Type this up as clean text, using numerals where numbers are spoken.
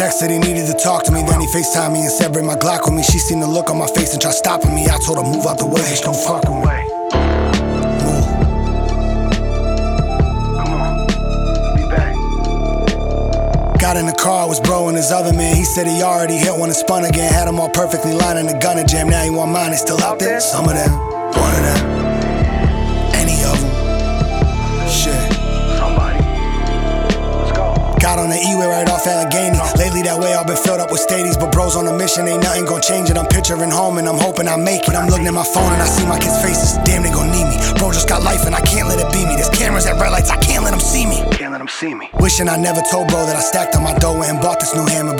text that he needed to talk to me. Then he FaceTimed me and said bring my Glock with me. She seen the look on my face and tried stopping me. I told her move out the way, don't fuck with me. Move. Come on, be back. Got in the car, was bro and his other man. He said he already hit one and spun again. Had them all perfectly lining the gun and jam. Now he want mine, it's still out there. Some of them, one of them, any of them. Shit. Somebody. Let's go. Got on the E-way right off Allegheny. Lately that way I've been filled up with stadies, but bros on a mission, ain't nothing gon' change it. I'm picturing home and I'm hoping I make it. I'm looking at my phone and I see my kids' faces. Damn, they gon' need me. Bro just got life and I can't let it be me. There's cameras at red lights, I can't let them see me. Can't let them see me. Wishing I never told bro that I stacked on my dough and bought this new hammer.